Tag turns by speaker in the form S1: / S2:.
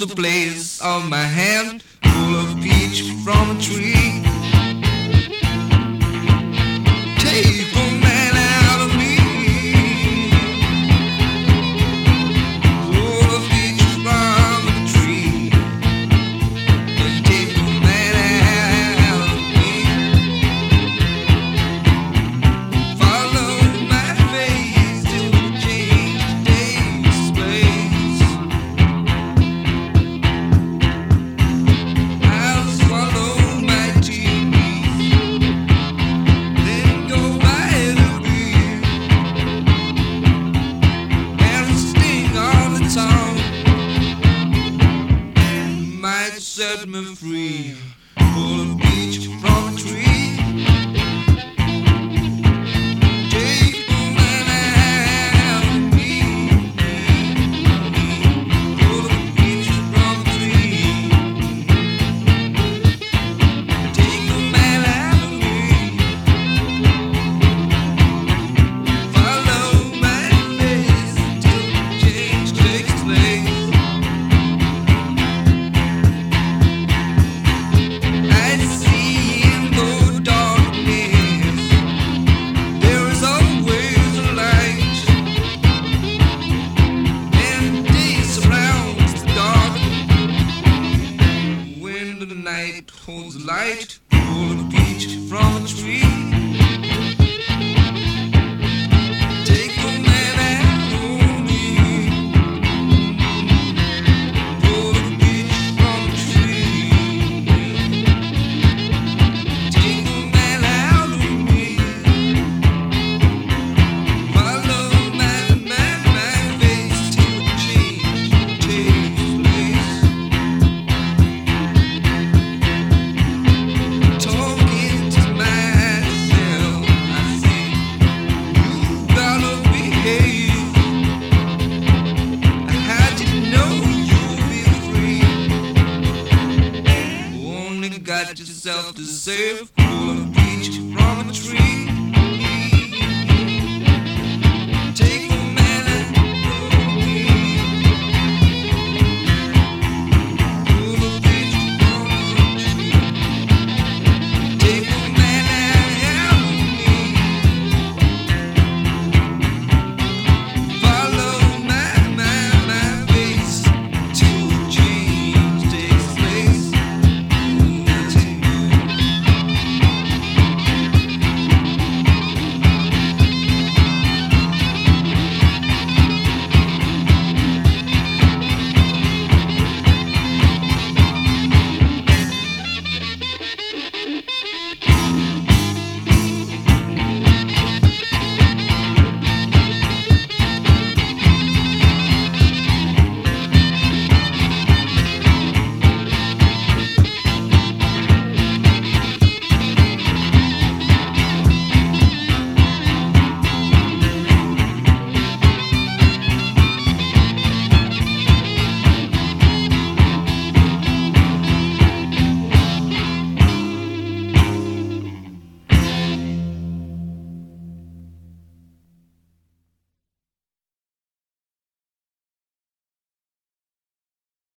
S1: the place of my hand, full of peach from a tree. Take a man out of me, full of peach from a tree. Take a man out of me, follow my face till the change takes place. I'll swallow my tears, then go by the beer, and sting on the tongue might set me free, full of peach from a tree. Take a man out of me, full of peach from a tree. Take a man out of me, follow my face till change takes place. I see in the darkness there is always a light, and day surrounds the dark. When the night holds light, full of peach from a tree. Take a man out of me, full of peach from a tree. Take a man out of me, follow my face till change takes place. Talking to myself, I say, you gotta behave. How did you know you'll be free? Only got yourself to save, full of peach from a tree.